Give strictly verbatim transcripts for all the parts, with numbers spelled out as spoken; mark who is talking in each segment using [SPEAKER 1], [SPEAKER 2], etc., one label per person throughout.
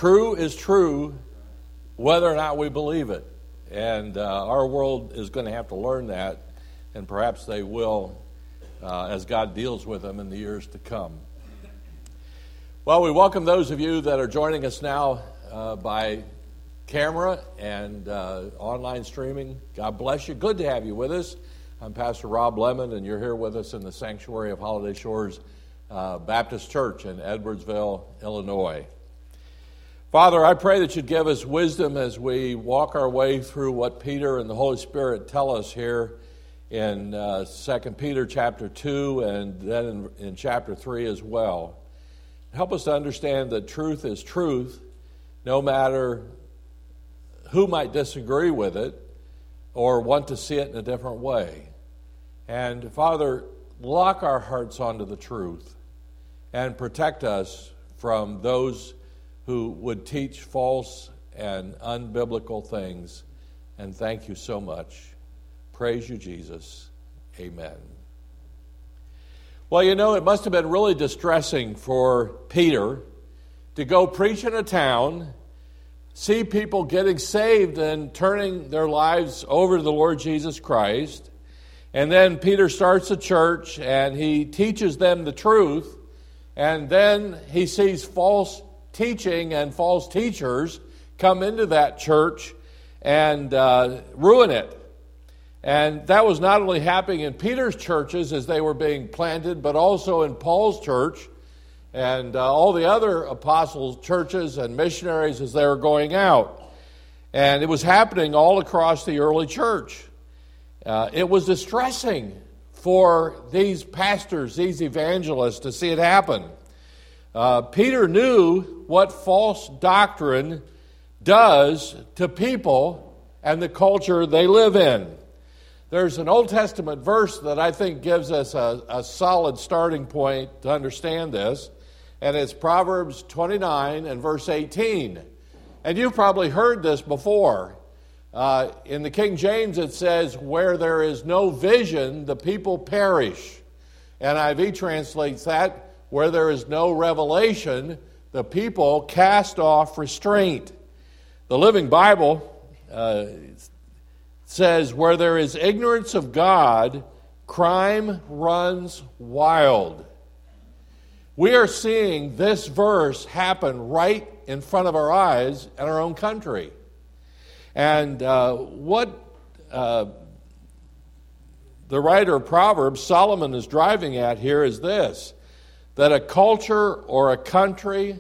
[SPEAKER 1] true is true whether or not we believe it. And uh, our world is going to have to learn that, and perhaps they will uh, as God deals with them in the years to come. Well, we welcome those of you that are joining us now uh, by camera and uh, online streaming. God bless you. Good to have you with us. I'm Pastor Rob Lemon, and you're here with us in the sanctuary of Holiday Shores uh, Baptist Church in Edwardsville, Illinois. Father, I pray that you'd give us wisdom as we walk our way through what Peter and the Holy Spirit tell us here in uh, Second Peter chapter two and then in, in chapter three as well. Help us to understand that truth is truth, no matter who might disagree with it or want to see it in a different way. And Father, lock our hearts onto the truth and protect us from those who would teach false and unbiblical things. And thank you so much. Praise you, Jesus. Amen. Well, you know, it must have been really distressing for Peter to go preach in a town, see people getting saved and turning their lives over to the Lord Jesus Christ. And then Peter starts a church and he teaches them the truth. And then he sees false teaching and false teachers come into that church and uh, ruin it. And that was not only happening in Peter's churches as they were being planted, but also in Paul's church and uh, all the other apostles' churches and missionaries as they were going out. And it was happening all across the early church. Uh, it was distressing for these pastors, these evangelists, to see it happen. Uh, Peter knew what false doctrine does to people and the culture they live in. There's an Old Testament verse that I think gives us a, a solid starting point to understand this, and it's Proverbs twenty-nine and verse eighteen. And you've probably heard this before. Uh, in the King James it says, where there is no vision, the people perish. N I V translates that, where there is no revelation, the people cast off restraint. The Living Bible uh, says, where there is ignorance of God, crime runs wild. We are seeing this verse happen right in front of our eyes in our own country. And uh, what uh, the writer of Proverbs, Solomon, is driving at here is this, that a culture or a country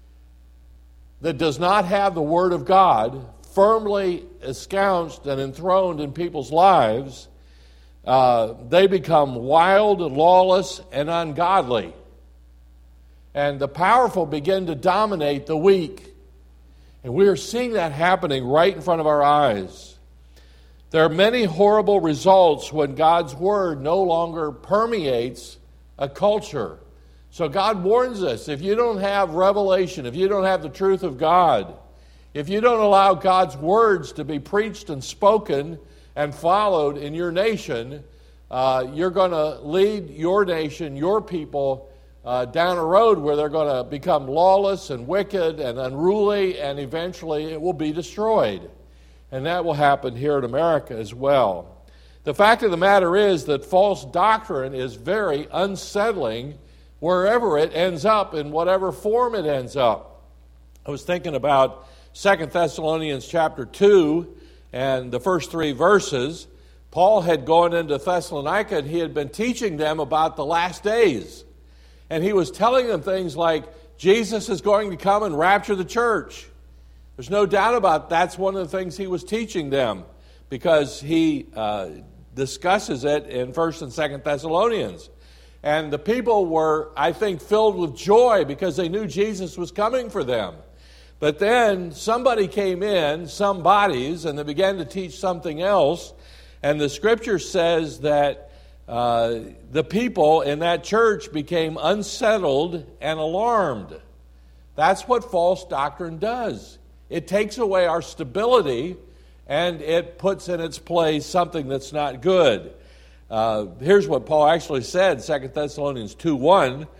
[SPEAKER 1] that does not have the Word of God firmly ensconced and enthroned in people's lives, uh, they become wild, lawless, and ungodly. And the powerful begin to dominate the weak. And we are seeing that happening right in front of our eyes. There are many horrible results when God's Word no longer permeates a culture. So God warns us, if you don't have revelation, if you don't have the truth of God, if you don't allow God's words to be preached and spoken and followed in your nation, uh, you're going to lead your nation, your people, uh, down a road where they're going to become lawless and wicked and unruly, and eventually it will be destroyed. And that will happen here in America as well. The fact of the matter is that false doctrine is very unsettling wherever it ends up, in whatever form it ends up. I was thinking about Second Thessalonians chapter two and the first three verses. Paul had gone into Thessalonica and he had been teaching them about the last days. And he was telling them things like, Jesus is going to come and rapture the church. There's no doubt about that's one of the things he was teaching them, because he uh, discusses it in First and Second Thessalonians. And the people were, I think, filled with joy because they knew Jesus was coming for them. But then somebody came in, some bodies, and they began to teach something else. And the Scripture says that uh, the people in that church became unsettled and alarmed. That's what false doctrine does. It takes away our stability, and it puts in its place something that's not good. Uh, here's what Paul actually said, Second Thessalonians two one.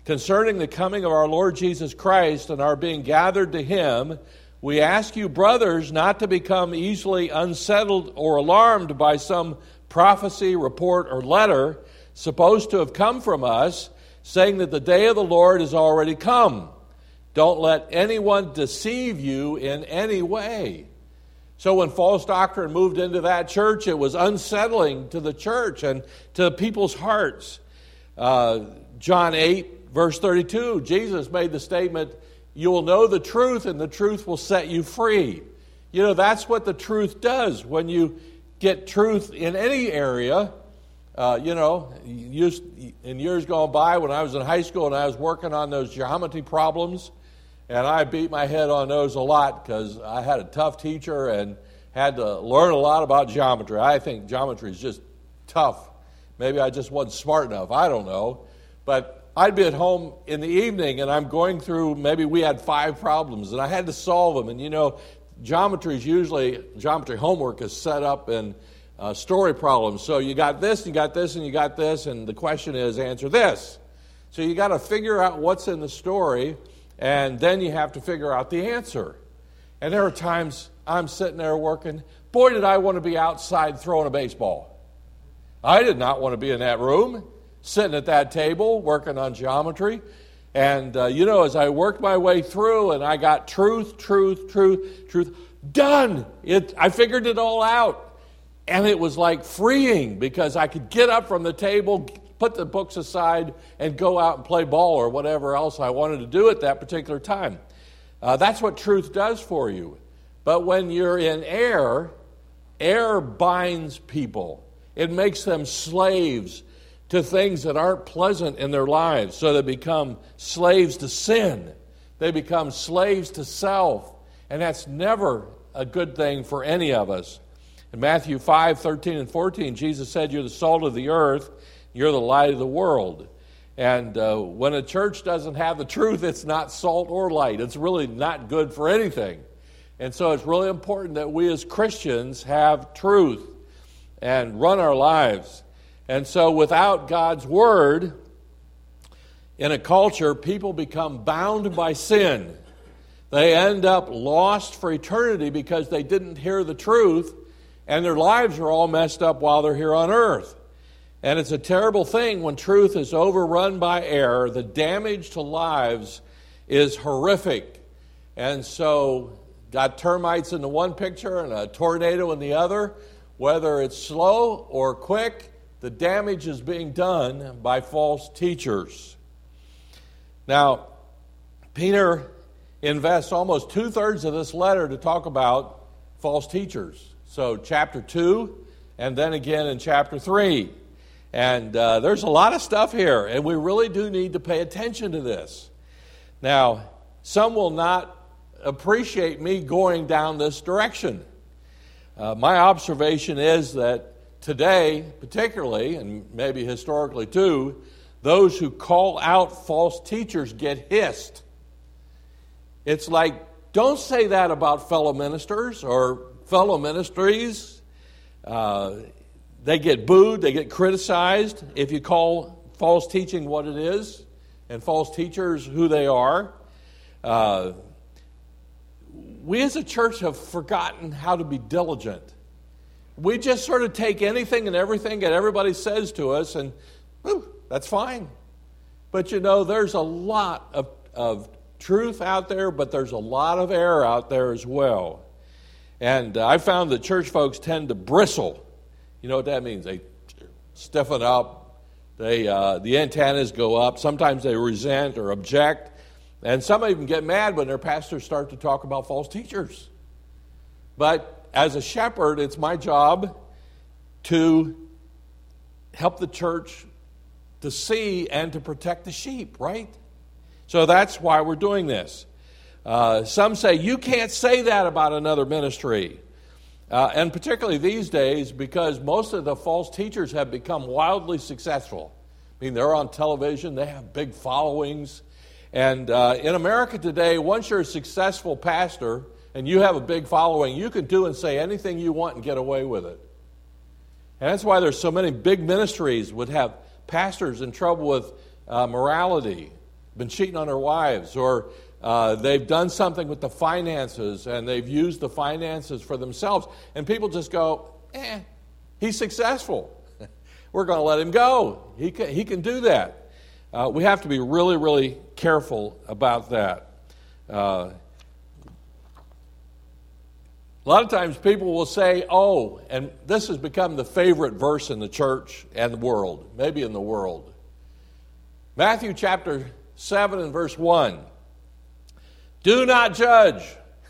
[SPEAKER 1] concerning the coming of our Lord Jesus Christ and our being gathered to him, we ask you, brothers, not to become easily unsettled or alarmed by some prophecy, report, or letter supposed to have come from us, saying that the day of the Lord is already come. Don't let anyone deceive you in any way. So when false doctrine moved into that church, it was unsettling to the church and to people's hearts. Uh, John eight, verse thirty-two, Jesus made the statement, you will know the truth and the truth will set you free. You know, that's what the truth does. When you get truth in any area, uh, you know, used, in years gone by when I was in high school and I was working on those geometry problems, and I beat my head on those a lot because I had a tough teacher and had to learn a lot about geometry. I think geometry is just tough. Maybe I just wasn't smart enough. I don't know. But I'd be at home in the evening and I'm going through, maybe we had five problems and I had to solve them. And you know, geometry is usually, geometry homework is set up in uh, story problems. So you got this, you got this, and you got this, and the question is answer this. So you got to figure out what's in the story, and then you have to figure out the answer. And there are times I'm sitting there working, boy, did I want to be outside throwing a baseball. I did not want to be in that room, sitting at that table, working on geometry. And, uh, you know, as I worked my way through and I got truth, truth, truth, truth, done. It, I figured it all out. And it was like freeing because I could get up from the table, put the books aside, and go out and play ball or whatever else I wanted to do at that particular time. Uh, that's what truth does for you. But when you're in error, error binds people. It makes them slaves to things that aren't pleasant in their lives. So they become slaves to sin. They become slaves to self. And that's never a good thing for any of us. In Matthew five, thirteen and fourteen, Jesus said, you're the salt of the earth, you're the light of the world. And uh, when a church doesn't have the truth, it's not salt or light. It's really not good for anything. And so it's really important that we as Christians have truth and run our lives. And so without God's word, in a culture, people become bound by sin. They end up lost for eternity because they didn't hear the truth, and their lives are all messed up while they're here on earth. And it's a terrible thing when truth is overrun by error. The damage to lives is horrific. And so, got termites in the one picture and a tornado in the other. Whether it's slow or quick, the damage is being done by false teachers. Now, Peter invests almost two-thirds of this letter to talk about false teachers. So chapter two, and then again in chapter three. And uh, there's a lot of stuff here, and we really do need to pay attention to this. Now, some will not appreciate me going down this direction. Uh, my observation is that today, particularly, and maybe historically too, those who call out false teachers get hissed. It's like, don't say that about fellow ministers or fellow ministries. Uh, they get booed, they get criticized if you call false teaching what it is and false teachers who they are. Uh, we as a church have forgotten how to be diligent. We just sort of take anything and everything that everybody says to us and, whew, that's fine. But you know, there's a lot of, of truth out there, but there's a lot of error out there as well. And uh, I found that church folks tend to bristle. You know what that means? They stiffen up. They uh, the antennas go up. Sometimes they resent or object. And some even get mad when their pastors start to talk about false teachers. But as a shepherd, it's my job to help the church to see and to protect the sheep, right? So that's why we're doing this. Uh, some say, you can't say that about another ministry. Uh, and particularly these days, because most of the false teachers have become wildly successful. I mean, they're on television, they have big followings. And uh, in America today, once you're a successful pastor and you have a big following, you can do and say anything you want and get away with it. And that's why there's so many big ministries would have pastors in trouble with uh, morality. been cheating on their wives, or uh, they've done something with the finances and they've used the finances for themselves. And people just go, eh, he's successful. We're going to let him go. He can, he can do that. Uh, we have to be really, really careful about that. Uh, a lot of times people will say, oh, and this has become the favorite verse in the church and the world, maybe in the world. Matthew chapter seven and verse one. Do not judge.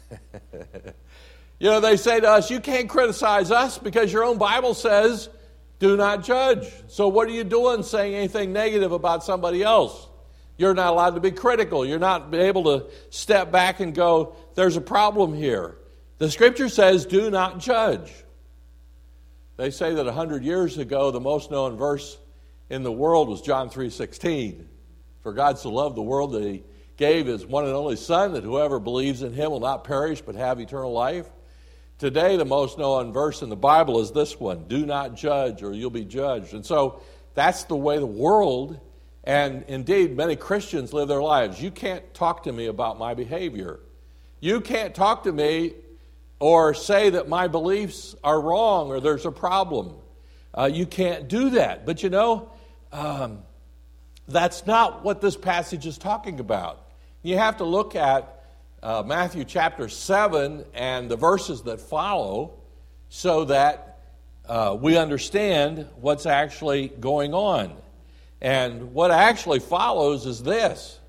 [SPEAKER 1] You know, they say to us, you can't criticize us because your own Bible says, do not judge. So what are you doing saying anything negative about somebody else? You're not allowed to be critical. You're not able to step back and go, there's a problem here. The Scripture says, do not judge. They say that one hundred years ago, the most known verse in the world was John three sixteen. For God so loved the world that he gave his one and only Son, that whoever believes in him will not perish but have eternal life. Today, the most known verse in the Bible is this one, do not judge or you'll be judged. And so that's the way the world, and indeed many Christians live their lives. You can't talk to me about my behavior. You can't talk to me or say that my beliefs are wrong or there's a problem. Uh, you can't do that. But you know, um, that's not what this passage is talking about. You have to look at Uh, Matthew chapter seven and the verses that follow so that uh, we understand what's actually going on. And what actually follows is this.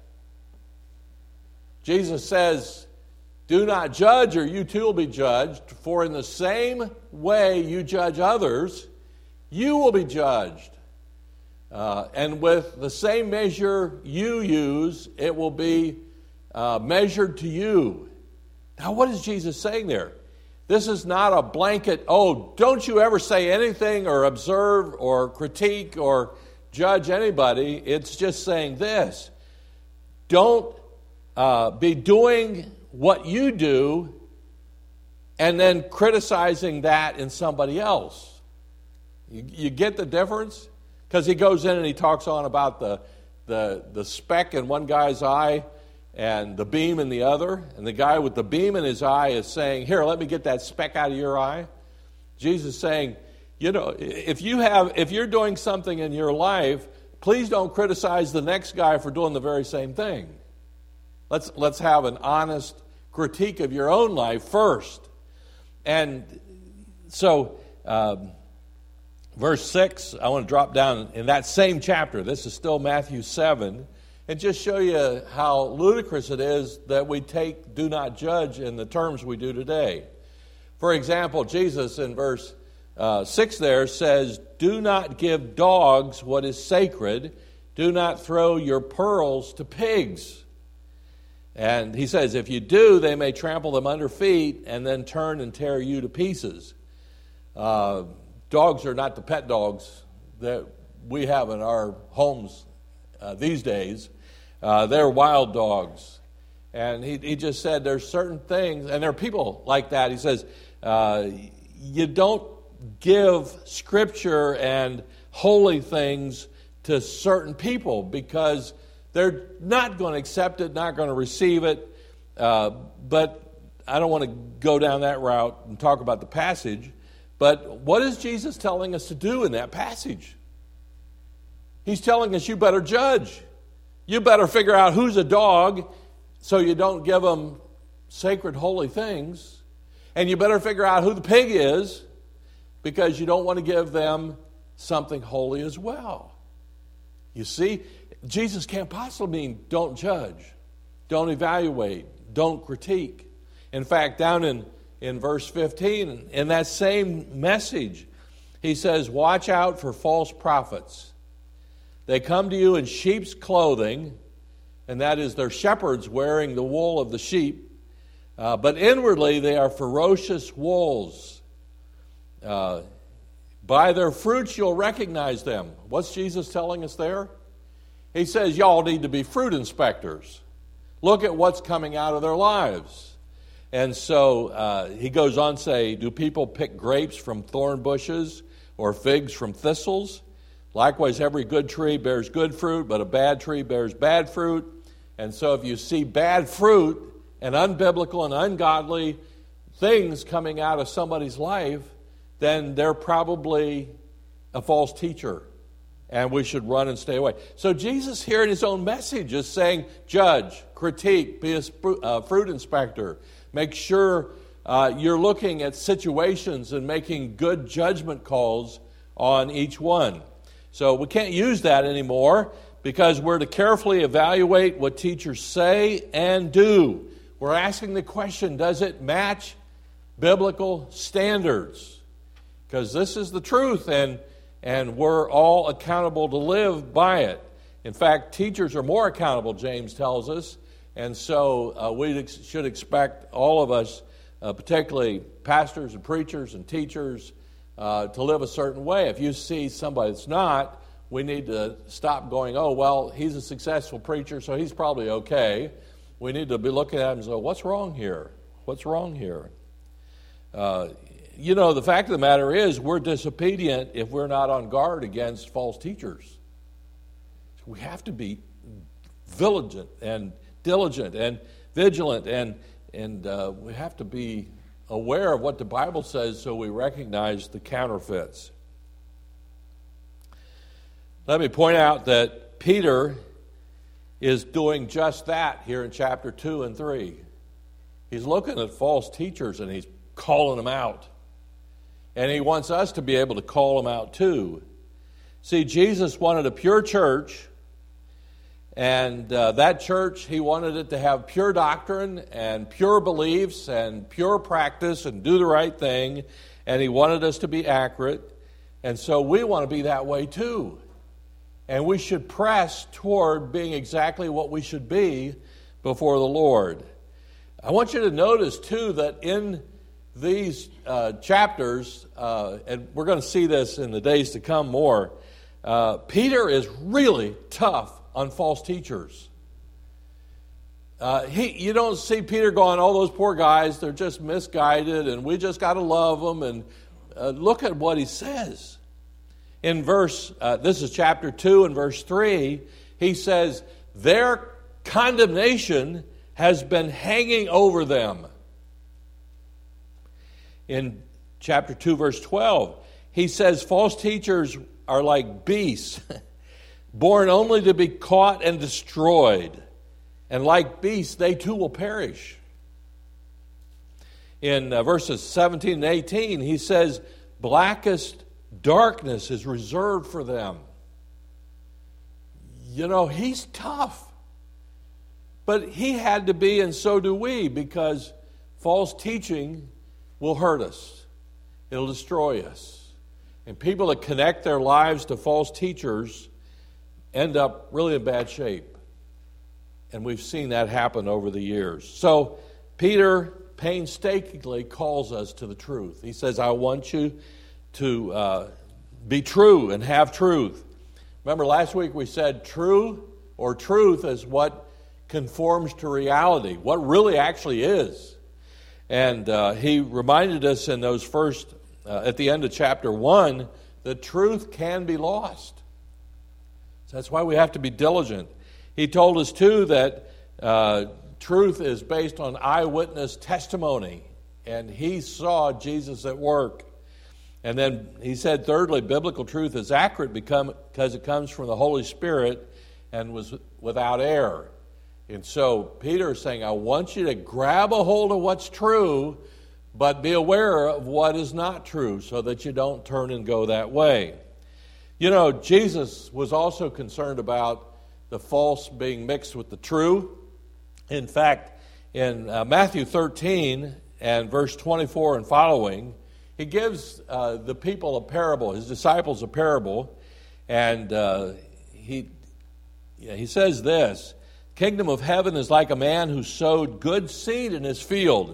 [SPEAKER 1] Jesus says, do not judge or you too will be judged, for in the same way you judge others, you will be judged. Uh, and with the same measure you use, it will be Uh, measured to you. Now, what is Jesus saying there? This is not a blanket, oh, don't you ever say anything or observe or critique or judge anybody. It's just saying this. Don't uh, be doing what you do and then criticizing that in somebody else. You, you get the difference? Because he goes in and he talks on about the, the, the speck in one guy's eye and the beam in the other. And the guy with the beam in his eye is saying, here, let me get that speck out of your eye. Jesus is saying, you know, if you have, if you're doing something in your life, please don't criticize the next guy for doing the very same thing. Let's, let's have an honest critique of your own life first. And so, um, verse six, I want to drop down in that same chapter. This is still Matthew seven. And just show you how ludicrous it is that we take do not judge in the terms we do today. For example, Jesus in verse uh, six there says, do not give dogs what is sacred. Do not throw your pearls to pigs. And he says, if you do, they may trample them under feet and then turn and tear you to pieces. Uh, dogs are not the pet dogs that we have in our homes uh, these days. Uh, they're wild dogs. And he, he just said there's certain things, and there are people like that. He says, uh, you don't give Scripture and holy things to certain people because they're not going to accept it, not going to receive it. Uh, but I don't want to go down that route and talk about the passage. But what is Jesus telling us to do in that passage? He's telling us you better judge. You better figure out who's a dog so you don't give them sacred, holy things. And you better figure out who the pig is because you don't want to give them something holy as well. You see, Jesus can't possibly mean don't judge, don't evaluate, don't critique. In fact, down in, in verse fifteen, in that same message, he says, watch out for false prophets. They come to you in sheep's clothing, and that is their shepherds wearing the wool of the sheep. Uh, but inwardly they are ferocious wolves. Uh, by their fruits you'll recognize them. What's Jesus telling us there? He says y'all need to be fruit inspectors. Look at what's coming out of their lives. And so uh, he goes on to say, do people pick grapes from thorn bushes or figs from thistles? Likewise, every good tree bears good fruit, but a bad tree bears bad fruit. And so if you see bad fruit and unbiblical and ungodly things coming out of somebody's life, then they're probably a false teacher, and we should run and stay away. So Jesus here in his own message is saying, judge, critique, be a uh, fruit inspector. Make sure uh, you're looking at situations and making good judgment calls on each one. So we can't use that anymore because we're to carefully evaluate what teachers say and do. We're asking the question, does it match biblical standards? Because this is the truth, and And we're all accountable to live by it. In fact, teachers are more accountable, James tells us. And so uh, we ex- should expect all of us, uh, particularly pastors and preachers and teachers, uh, to live a certain way. If you see somebody that's not, we need to stop going, oh, well, he's a successful preacher, so he's probably okay. We need to be looking at him and say, what's wrong here? What's wrong here? Uh, You know, the fact of the matter is we're disobedient if we're not on guard against false teachers. So we have to be vigilant and diligent and vigilant, and, and uh, we have to be aware of what the Bible says so we recognize the counterfeits. Let me point out that Peter is doing just that here in chapter two and three. He's looking at false teachers and he's calling them out. And he wants us to be able to call them out too. See, Jesus wanted a pure church, and uh, that church, he wanted it to have pure doctrine and pure beliefs and pure practice and do the right thing, and he wanted us to be accurate. And so we want to be that way too. And we should press toward being exactly what we should be before the Lord. I want you to notice too that in these uh, chapters, uh, and we're going to see this in the days to come more, uh, Peter is really tough on false teachers. Uh, he, you don't see Peter going, oh, those poor guys, they're just misguided, and we just got to love them. And uh, look at what he says. In verse, uh, this is chapter two and verse three, he says, their condemnation has been hanging over them. In chapter two, verse twelve, he says false teachers are like beasts, born only to be caught and destroyed. And like beasts, they too will perish. In uh, verses seventeen and eighteen, he says, blackest darkness is reserved for them. You know, he's tough. But he had to be, and so do we, because false teaching will hurt us. It'll destroy us. And people that connect their lives to false teachers end up really in bad shape. And we've seen that happen over the years. So Peter painstakingly calls us to the truth. He says, I want you to uh, be true and have truth. Remember last week we said true or truth is what conforms to reality, what really actually is. And uh, he reminded us in those first, uh, at the end of chapter one, that truth can be lost. So that's why we have to be diligent. He told us, too, that uh, truth is based on eyewitness testimony. And he saw Jesus at work. And then he said, thirdly, biblical truth is accurate because it comes from the Holy Spirit and was without error. And so Peter is saying, I want you to grab a hold of what's true, but be aware of what is not true so that you don't turn and go that way. You know, Jesus was also concerned about the false being mixed with the true. In fact, in uh, Matthew thirteen and verse twenty-four and following, he gives uh, the people a parable, his disciples a parable, and uh, he, yeah, he says this, kingdom of heaven is like a man who sowed good seed in his field.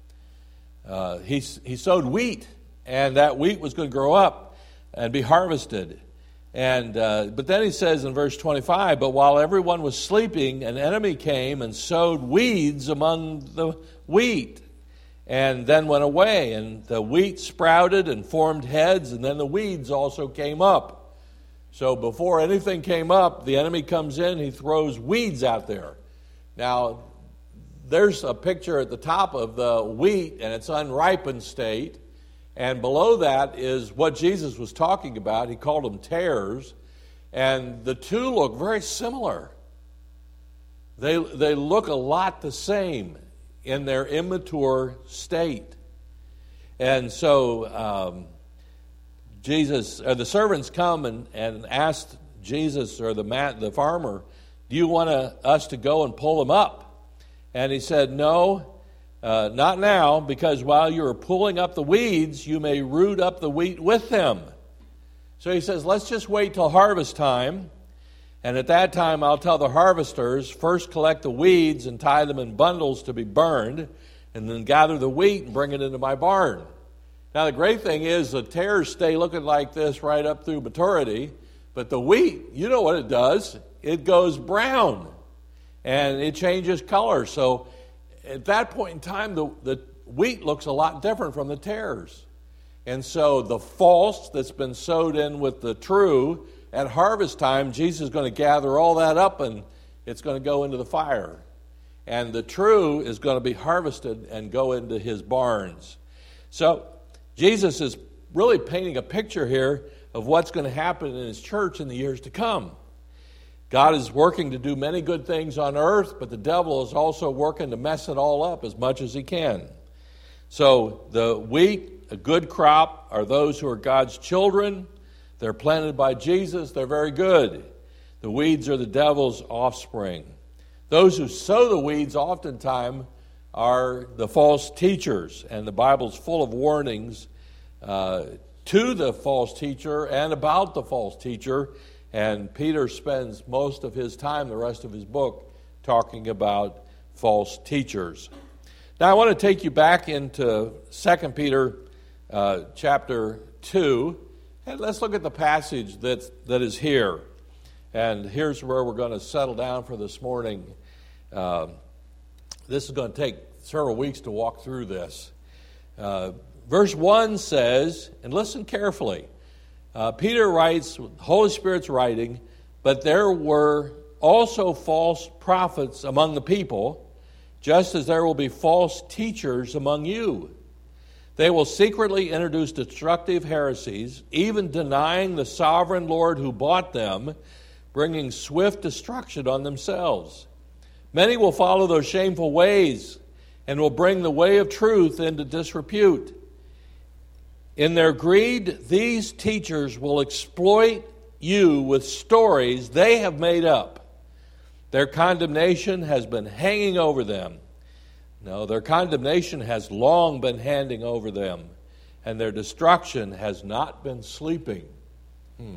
[SPEAKER 1] Uh, he, he sowed wheat, and that wheat was going to grow up and be harvested. And uh, but then he says in verse twenty-five, but while everyone was sleeping, an enemy came and sowed weeds among the wheat, and then went away. And the wheat sprouted and formed heads, and then the weeds also came up. So before anything came up, the enemy comes in, he throws weeds out there. Now, there's a picture at the top of the wheat, and it's unripened state. And below that is what Jesus was talking about. He called them tares. And the two look very similar. They, they look a lot the same in their immature state. And so um, Jesus, or the servants come and, and ask Jesus or the man, the farmer, do you want to, us to go and pull them up? And he said, no, uh, not now, because while you are pulling up the weeds, you may root up the wheat with them. So he says, let's just wait till harvest time. And at that time, I'll tell the harvesters, first collect the weeds and tie them in bundles to be burned, and then gather the wheat and bring it into my barn. Now, the great thing is the tares stay looking like this right up through maturity, but the wheat, you know what it does. It goes brown, and it changes color. So at that point in time, the, the wheat looks a lot different from the tares. And so the false that's been sowed in with the true, at harvest time, Jesus is going to gather all that up, and it's going to go into the fire. And the true is going to be harvested and go into his barns. So Jesus is really painting a picture here of what's going to happen in his church in the years to come. God is working to do many good things on earth, but the devil is also working to mess it all up as much as he can. So the wheat, a good crop, are those who are God's children. They're planted by Jesus. They're very good. The weeds are the devil's offspring. Those who sow the weeds oftentimes are the false teachers, and the Bible's full of warnings uh, to the false teacher and about the false teacher, and Peter spends most of his time, the rest of his book, talking about false teachers. Now I want to take you back into Second Peter uh, chapter two, and let's look at the passage that, that is here. And here's where we're going to settle down for this morning. Uh, this is going to take several weeks to walk through this. Uh, verse one says, and listen carefully, uh, Peter writes, Holy Spirit's writing, but there were also false prophets among the people, just as there will be false teachers among you. They will secretly introduce destructive heresies, even denying the sovereign Lord who bought them, bringing swift destruction on themselves. Many will follow those shameful ways and will bring the way of truth into disrepute. In their greed, these teachers will exploit you with stories they have made up. Their condemnation has been hanging over them. No, their condemnation has long been hanging over them, and their destruction has not been sleeping. Hmm.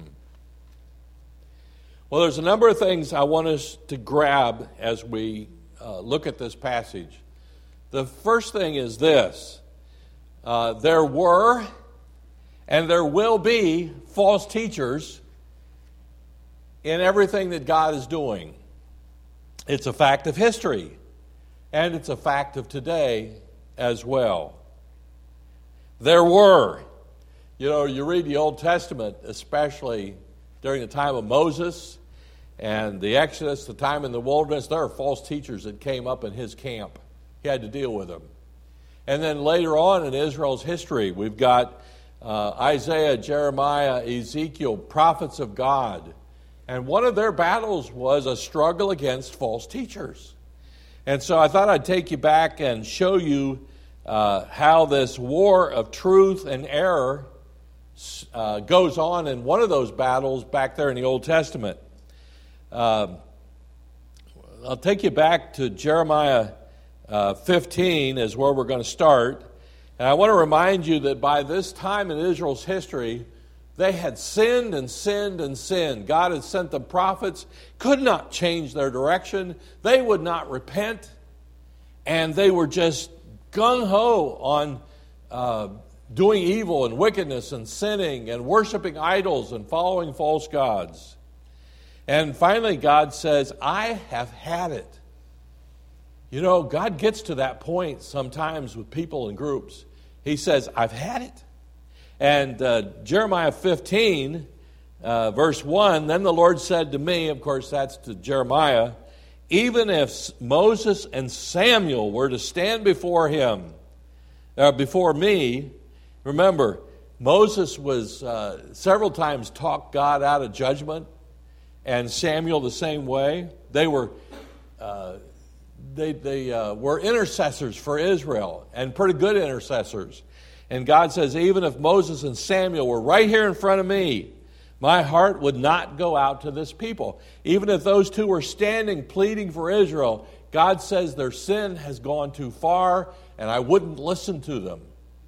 [SPEAKER 1] Well, there's a number of things I want us to grab as we uh, look at this passage. The first thing is this. Uh, there were and there will be false teachers in everything that God is doing. It's a fact of history, and it's a fact of today as well. There were. You know, you read the Old Testament, especially during the time of Moses and the Exodus, the time in the wilderness, there are false teachers that came up in his camp. He had to deal with them. And then later on in Israel's history, we've got uh, Isaiah, Jeremiah, Ezekiel, prophets of God. And one of their battles was a struggle against false teachers. And so I thought I'd take you back and show you uh, how this war of truth and error uh, goes on in one of those battles back there in the Old Testament. Uh, I'll take you back to Jeremiah uh, fifteen is where we're going to start. And I want to remind you that by this time in Israel's history, they had sinned and sinned and sinned. God had sent them prophets, could not change their direction. They would not repent. And they were just gung-ho on uh, doing evil and wickedness and sinning and worshiping idols and following false gods. And finally God says, I have had it. You know, God gets to that point sometimes with people and groups. He says, I've had it. And uh, Jeremiah fifteen, uh, verse one, then the Lord said to me, of course that's to Jeremiah, even if Moses and Samuel were to stand before him, uh, before me, remember, Moses was uh, several times talked God out of judgment, and Samuel the same way. They were uh, they they uh, were intercessors for Israel, and pretty good intercessors. And God says, even if Moses and Samuel were right here in front of me, my heart would not go out to this people. Even if those two were standing pleading for Israel, God says their sin has gone too far, and I wouldn't listen to them.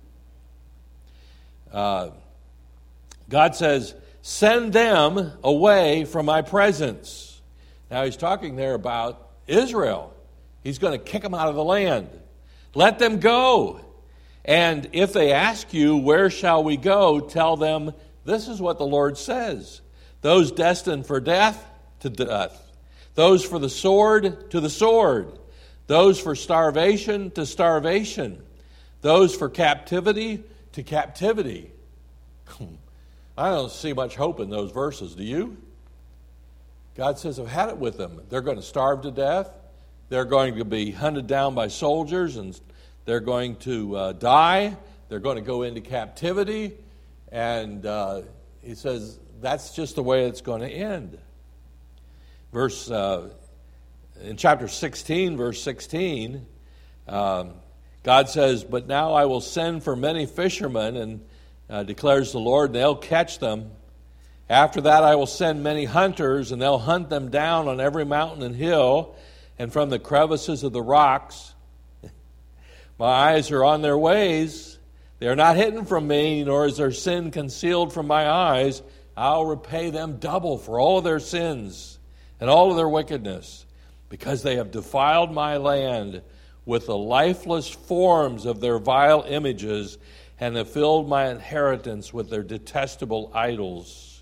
[SPEAKER 1] Uh, God says, send them away from my presence. Now he's talking there about Israel. He's going to kick them out of the land. Let them go. And if they ask you, where shall we go? Tell them, this is what the Lord says. Those destined for death, to death. Those for the sword, to the sword. Those for starvation, to starvation. Those for captivity, to captivity. I don't see much hope in those verses, do you? God says, I've had it with them. They're going to starve to death. They're going to be hunted down by soldiers, and they're going to uh, die. They're going to go into captivity. And uh, he says, that's just the way it's going to end. Verse, uh, in chapter sixteen, verse sixteen, um, God says, but now I will send for many fishermen, and uh, declares the Lord, and they'll catch them. After that I will send many hunters, and they'll hunt them down on every mountain and hill, and from the crevices of the rocks. My eyes are on their ways. They are not hidden from me, nor is their sin concealed from my eyes. I'll repay them double for all of their sins and all of their wickedness, because they have defiled my land with the lifeless forms of their vile images, and have filled my inheritance with their detestable idols.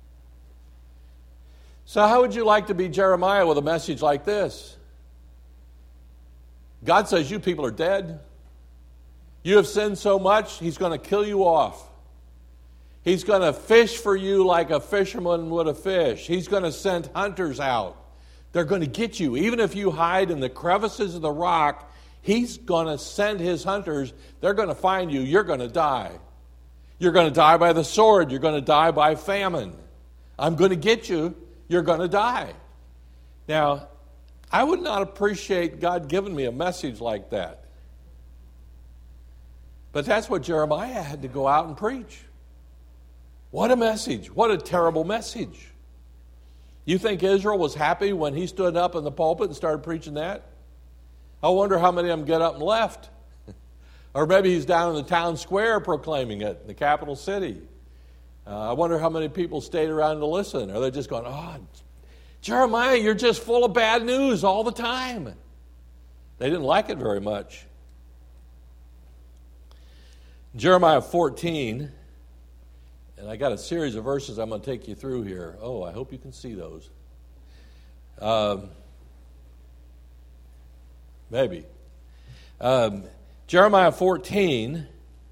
[SPEAKER 1] So how would you like to be Jeremiah with a message like this? God says, you people are dead. You have sinned so much, he's going to kill you off. He's going to fish for you like a fisherman would a fish. He's going to send hunters out. They're going to get you. Even if you hide in the crevices of the rock, he's going to send his hunters. They're going to find you. You're going to die. You're going to die by the sword. You're going to die by famine. I'm going to get you. You're going to die. Now, I would not appreciate God giving me a message like that. But that's what Jeremiah had to go out and preach. What a message. What a terrible message. You think Israel was happy when he stood up in the pulpit and started preaching that? I wonder how many of them get up and left. Or maybe he's down in the town square proclaiming it, in the capital city. Uh, I wonder how many people stayed around to listen. Or they're just going, oh, Jeremiah, you're just full of bad news all the time. They didn't like it very much. Jeremiah fourteen, and I got a series of verses I'm going to take you through here. Oh, I hope you can see those. Um, maybe. Um, Jeremiah fourteen,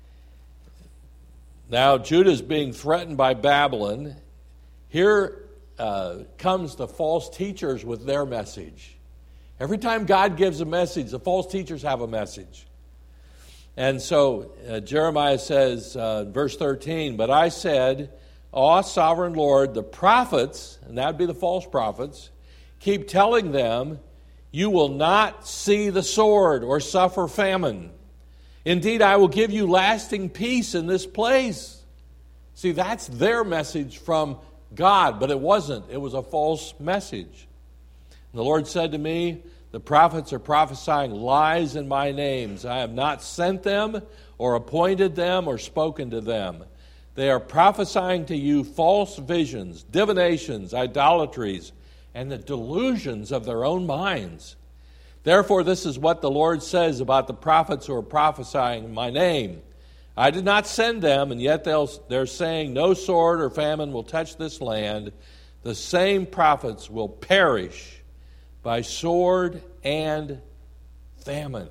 [SPEAKER 1] now Judah is being threatened by Babylon. Here uh, comes the false teachers with their message. Every time God gives a message, the false teachers have a message. And so uh, Jeremiah says, uh, verse thirteen, but I said, O sovereign Lord, the prophets, and that would be the false prophets, keep telling them, you will not see the sword or suffer famine. Indeed, I will give you lasting peace in this place. See, that's their message from God, but it wasn't. It was a false message. And the Lord said to me, the prophets are prophesying lies in my names. I have not sent them or appointed them or spoken to them. They are prophesying to you false visions, divinations, idolatries, and the delusions of their own minds. Therefore, this is what the Lord says about the prophets who are prophesying in my name. I did not send them, and yet they'll, they're saying no sword or famine will touch this land. The same prophets will perish by sword and famine.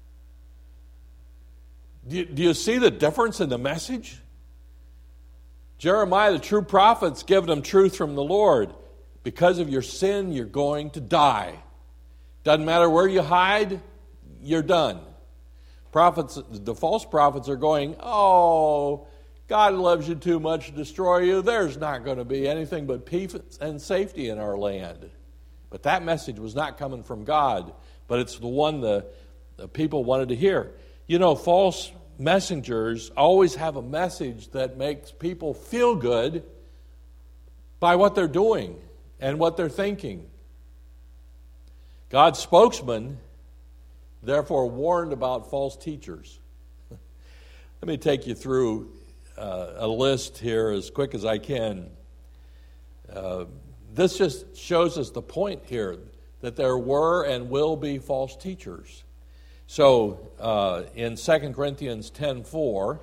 [SPEAKER 1] Do you, do you see the difference in the message? Jeremiah, the true prophet's giving them truth from the Lord. Because of your sin, you're going to die. Doesn't matter where you hide, you're done. Prophets, the false prophets are going, oh, God loves you too much to destroy you. There's not going to be anything but peace and safety in our land. But that message was not coming from God, but it's the one the, the people wanted to hear. You know, false messengers always have a message that makes people feel good by what they're doing and what they're thinking. God's spokesman, therefore, warned about false teachers. Let me take you through uh, a list here as quick as I can. Uh, this just shows us the point here, that there were and will be false teachers. So, uh, in Second Corinthians ten four,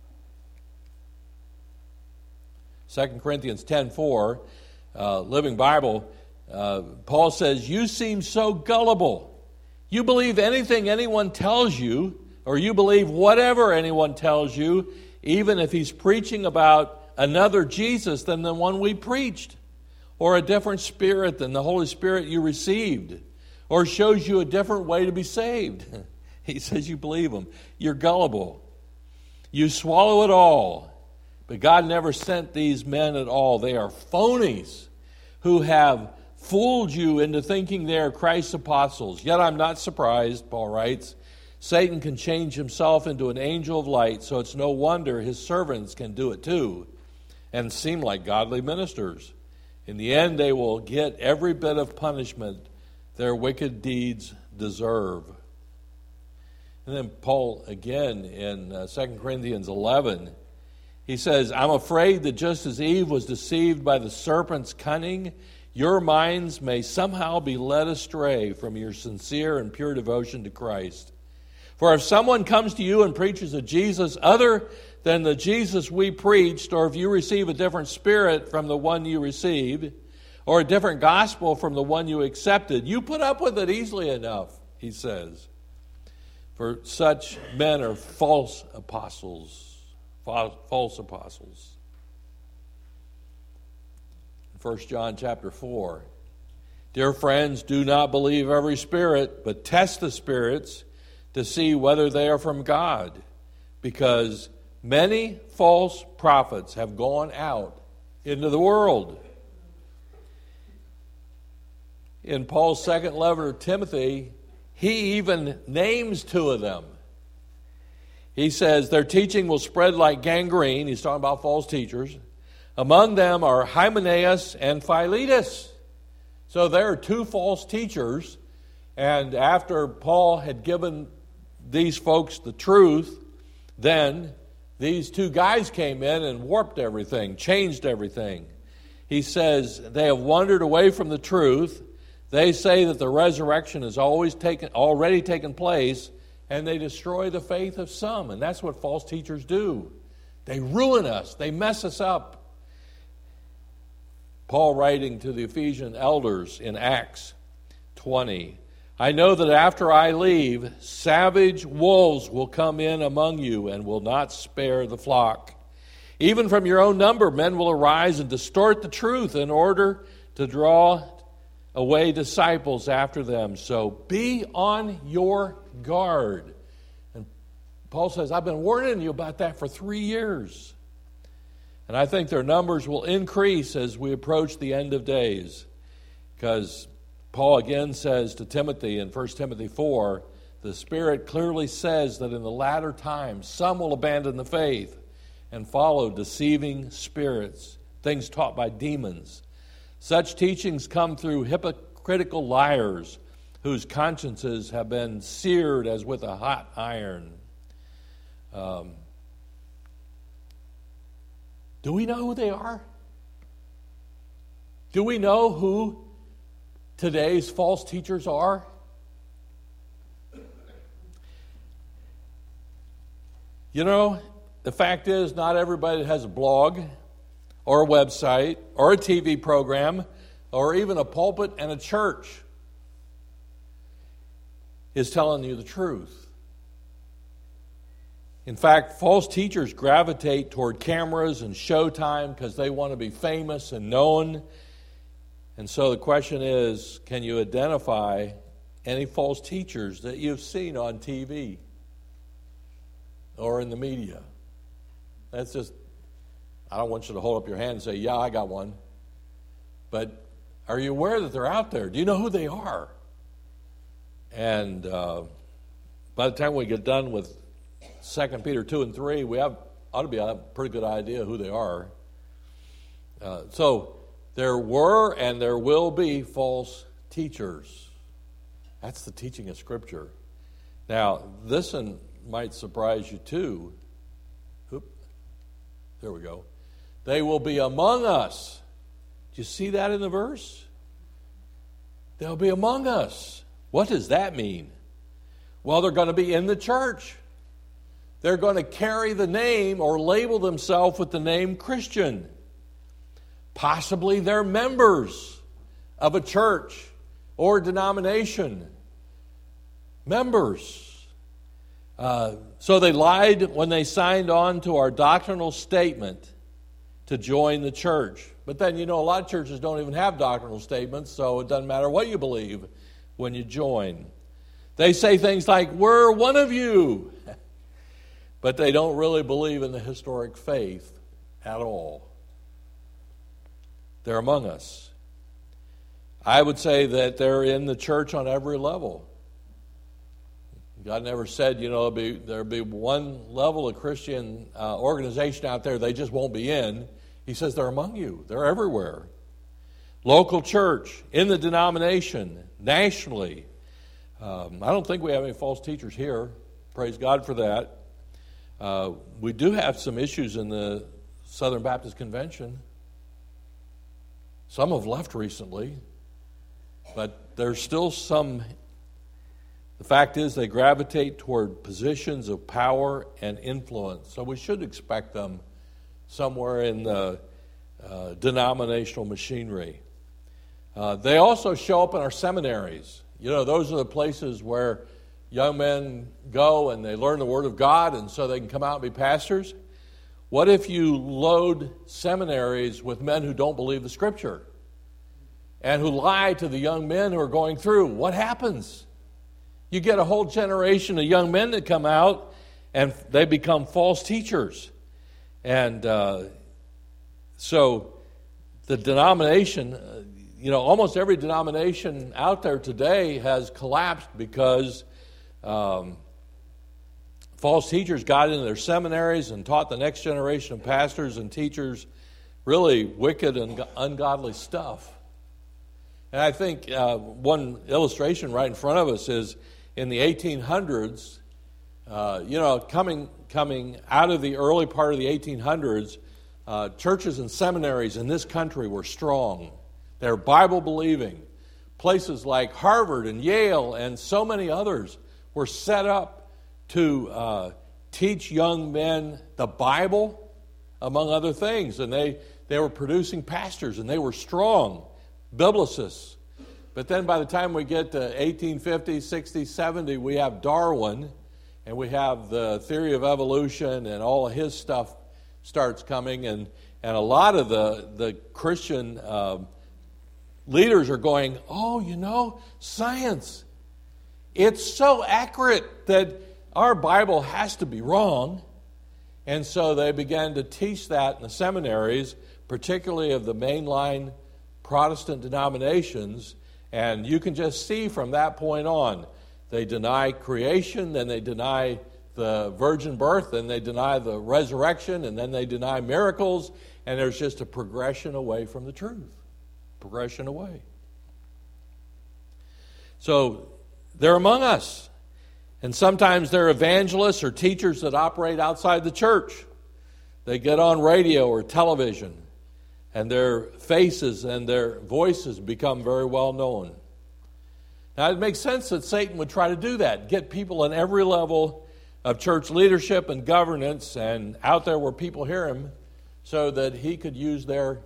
[SPEAKER 1] Second Corinthians ten four, uh, Living Bible, uh, Paul says, you seem so gullible. You believe anything anyone tells you, or you believe whatever anyone tells you, even if he's preaching about another Jesus than the one we preached, or a different spirit than the Holy Spirit you received, or shows you a different way to be saved. He says you believe him. You're gullible. You swallow it all. But God never sent these men at all. They are phonies who have fooled you into thinking they are Christ's apostles. Yet I'm not surprised, Paul writes. Satan can change himself into an angel of light, so it's no wonder his servants can do it too and seem like godly ministers. In the end, they will get every bit of punishment their wicked deeds deserve. And then Paul, again, in uh, Second Corinthians eleven, he says, I'm afraid that just as Eve was deceived by the serpent's cunning, your minds may somehow be led astray from your sincere and pure devotion to Christ. For if someone comes to you and preaches a Jesus other than the Jesus we preached, or if you receive a different spirit from the one you received, or a different gospel from the one you accepted, you put up with it easily enough, he says. For such men are false apostles, false apostles. First John chapter four. Dear friends, do not believe every spirit, but test the spirits to see whether they are from God, because many false prophets have gone out into the world. In Paul's second letter to Timothy, he even names two of them. He says their teaching will spread like gangrene. He's talking about false teachers. Among them are Hymenaeus and Philetus. So there are two false teachers. And after Paul had given these folks the truth, then these two guys came in and warped everything, changed everything. He says they have wandered away from the truth. They say that the resurrection has always taken, already taken place, and they destroy the faith of some. And that's what false teachers do. They ruin us. They mess us up. Paul writing to the Ephesian elders in Acts twenty, I know that after I leave, savage wolves will come in among you and will not spare the flock. Even from your own number, men will arise and distort the truth in order to draw away disciples after them. So be on your guard. And Paul says, I've been warning you about that for three years. And I think their numbers will increase as we approach the end of days. Because Paul again says to Timothy in First Timothy four, the Spirit clearly says that in the latter times some will abandon the faith and follow deceiving spirits, things taught by demons. Such teachings come through hypocritical liars whose consciences have been seared as with a hot iron. Um, do we know who they are? Do we know who today's false teachers are? You know, the fact is, not everybody that has a blog or a website or a T V program or even a pulpit and a church is telling you the truth. In fact, false teachers gravitate toward cameras and showtime because they want to be famous and known. And so the question is, can you identify any false teachers that you've seen on T V or in the media? That's just, I don't want you to hold up your hand and say, yeah, I got one. But are you aware that they're out there? Do you know who they are? And uh, by the time we get done with Second Peter two and three, we have ought to be a pretty good idea who they are. Uh, so there were and there will be false teachers. That's the teaching of Scripture. Now, this one might surprise you too. Oop, there we go. They will be among us. Do you see that in the verse? They'll be among us. What does that mean? Well, they're going to be in the church. They're going to carry the name or label themselves with the name Christian. Possibly they're members of a church or denomination. Members. Uh, so they lied when they signed on to our doctrinal statement to join the church. But then, you know, a lot of churches don't even have doctrinal statements, so it doesn't matter what you believe when you join. They say things like, we're one of you. But they don't really believe in the historic faith at all. They're among us. I would say that they're in the church on every level. God never said, you know, there'll be, there'll be one level of Christian uh, organization out there they just won't be in. He says they're among you. They're everywhere. Local church, in the denomination, nationally. Um, I don't think we have any false teachers here. Praise God for that. Uh, we do have some issues in the Southern Baptist Convention. Some have left recently, but there's still some. The fact is they gravitate toward positions of power and influence, so we should expect them somewhere in the uh, denominational machinery. Uh, they also show up in our seminaries. You know, those are the places where young men go and they learn the Word of God, and so they can come out and be pastors. What if you load seminaries with men who don't believe the Scripture and who lie to the young men who are going through? What happens? You get a whole generation of young men that come out and they become false teachers. And uh, so the denomination, uh, you know, almost every denomination out there today has collapsed because Um, false teachers got into their seminaries and taught the next generation of pastors and teachers really wicked and ungodly stuff. And I think uh, one illustration right in front of us is in the eighteen hundreds, uh, you know, coming coming out of the early part of the eighteen hundreds, uh, churches and seminaries in this country were strong. They were Bible-believing. Places like Harvard and Yale and so many others were set up to uh, teach young men the Bible, among other things. And they, they were producing pastors, and they were strong biblicists. But then by the time we get to eighteen fifty, sixty, seventy, we have Darwin, and we have the theory of evolution, and all of his stuff starts coming. And, and a lot of the, the Christian uh, leaders are going, oh, you know, science. It's so accurate that our Bible has to be wrong. And so they began to teach that in the seminaries, particularly of the mainline Protestant denominations. And you can just see from that point on, they deny creation, then they deny the virgin birth, then they deny the resurrection, and then they deny miracles. And there's just a progression away from the truth. Progression away. So they're among us. And sometimes they're evangelists or teachers that operate outside the church. They get on radio or television, and their faces and their voices become very well known. Now, it makes sense that Satan would try to do that, get people in every level of church leadership and governance and out there where people hear him so that he could use their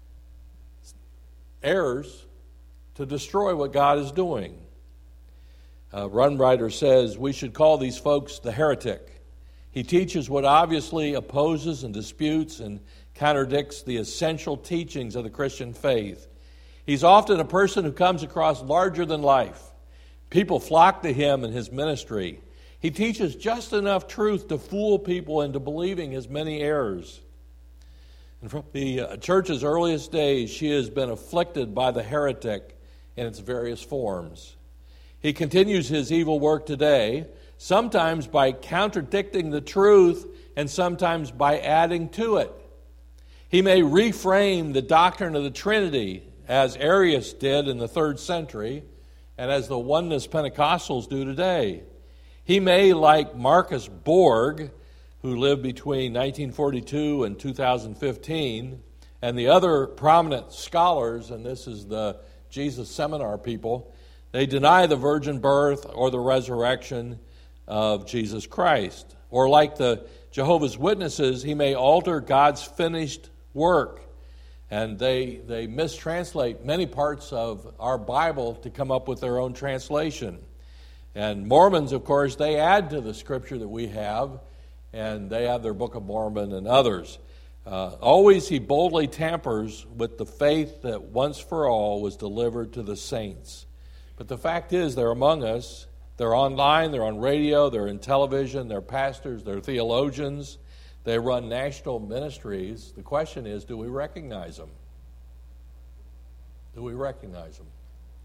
[SPEAKER 1] errors to destroy what God is doing. Uh, Runbrighter says, we should call these folks the heretic. He teaches what obviously opposes and disputes and contradicts the essential teachings of the Christian faith. He's often a person who comes across larger than life, People flock to him in his ministry. He teaches just enough truth to fool people into believing his many errors. And from the uh, church's earliest days, she has been afflicted by the heretic in its various forms. He continues his evil work today, sometimes by contradicting the truth and sometimes by adding to it. He may reframe the doctrine of the Trinity as Arius did in the third century and as the Oneness Pentecostals do today. He may, like Marcus Borg, who lived between nineteen forty-two and two thousand fifteen, and the other prominent scholars, and this is the Jesus Seminar people, they deny the virgin birth or the resurrection of Jesus Christ. Or like the Jehovah's Witnesses, he may alter God's finished work. And they, they mistranslate many parts of our Bible to come up with their own translation. And Mormons, of course, they add to the scripture that we have, and they have their Book of Mormon and others. Uh, always he boldly tampers with the faith that once for all was delivered to the saints. But the fact is, they're among us. They're online, they're on radio, they're in television, they're pastors, they're theologians. They run national ministries. The question is, do we recognize them? Do we recognize them?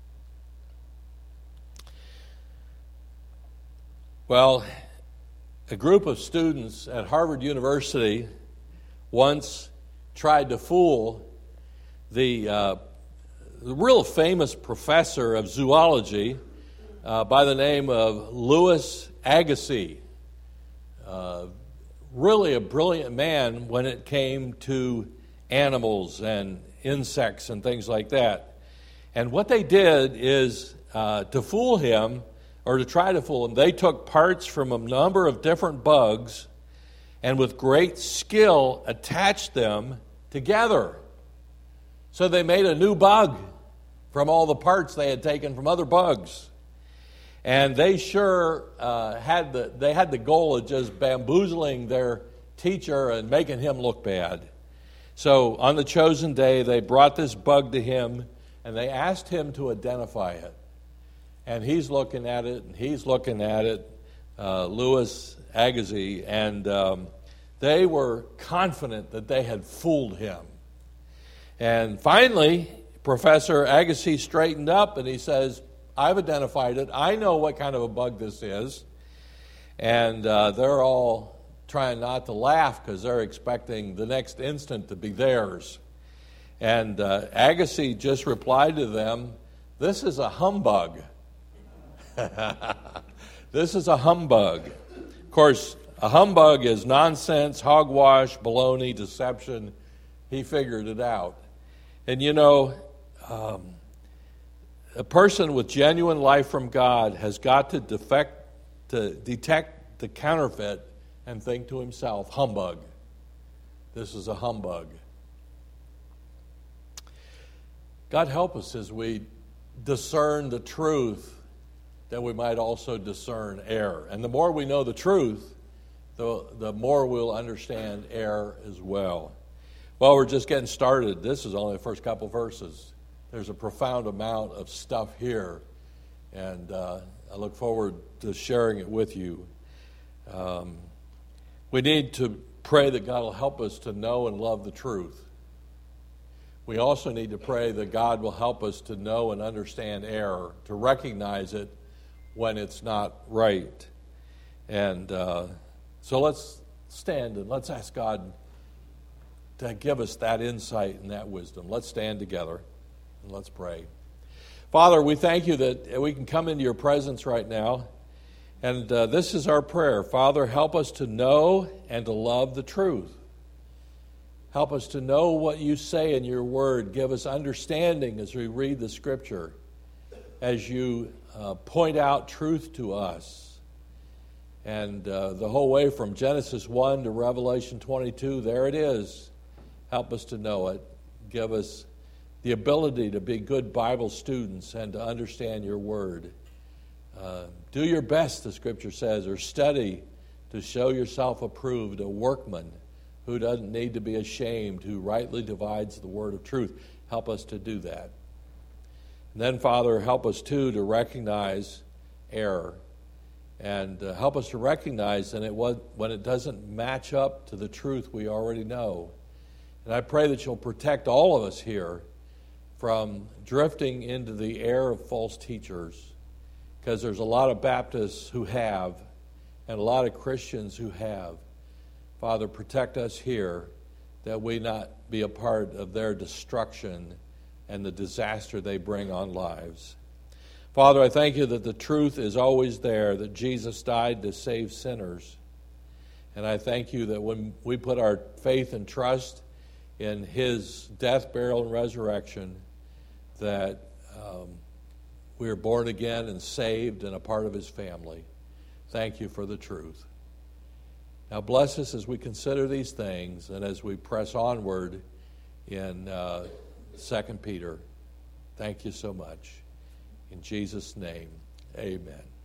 [SPEAKER 1] Well, a group of students at Harvard University once tried to fool the, uh, the real famous professor of zoology uh, by the name of Louis Agassiz. Uh, really a brilliant man when it came to animals and insects and things like that. And what they did is uh, to fool him, or to try to fool him, they took parts from a number of different bugs and with great skill attached them together. So they made a new bug from all the parts they had taken from other bugs. And they sure uh, had the they had the goal of just bamboozling their teacher and making him look bad. So on the chosen day, they brought this bug to him, and they asked him to identify it. And he's looking at it, and he's looking at it, uh, Louis Agassiz, and um, they were confident that they had fooled him. And finally, Professor Agassiz straightened up, and he says, I've identified it. I know what kind of a bug this is. And uh, they're all trying not to laugh because they're expecting the next instant to be theirs. And uh, Agassiz just replied to them, this is a humbug. This is a humbug. Of course, a humbug is nonsense, hogwash, baloney, deception. He figured it out. And you know, um, a person with genuine life from God has got to defect, to detect the counterfeit and think to himself, humbug. This is a humbug. God help us as we discern the truth, that we might also discern error. And the more we know the truth, the, the more we'll understand error as well. Well, we're just getting started. This is only the first couple verses. There's a profound amount of stuff here, and uh, I look forward to sharing it with you. Um, we need to pray that God will help us to know and love the truth. We also need to pray that God will help us to know and understand error, to recognize it when it's not right. And uh, so let's stand and let's ask God to give us that insight and that wisdom. Let's stand together and let's pray. Father, we thank you that we can come into your presence right now. And uh, this is our prayer. Father, help us to know and to love the truth. Help us to know what you say in your word. Give us understanding as we read the scripture, as you uh, point out truth to us. And uh, the whole way from Genesis one to Revelation twenty-two, there it is. Help us to know it. Give us the ability to be good Bible students and to understand your word. Uh, do your best, the scripture says, or study to show yourself approved, a workman who doesn't need to be ashamed, who rightly divides the word of truth. Help us to do that. And then, Father, help us, too, to recognize error. And uh, help us to recognize that it was, when it doesn't match up to the truth we already know. And I pray that you'll protect all of us here from drifting into the error of false teachers, because there's a lot of Baptists who have, and a lot of Christians who have. Father, protect us here, that we not be a part of their destruction and the disaster they bring on lives. Father, I thank you that the truth is always there, that Jesus died to save sinners. And I thank you that when we put our faith and trust in his death, burial, and resurrection, that um, we are born again and saved and a part of his family. Thank you for the truth. Now bless us as we consider these things and as we press onward in uh, Second Peter. Thank you so much. In Jesus' name, amen.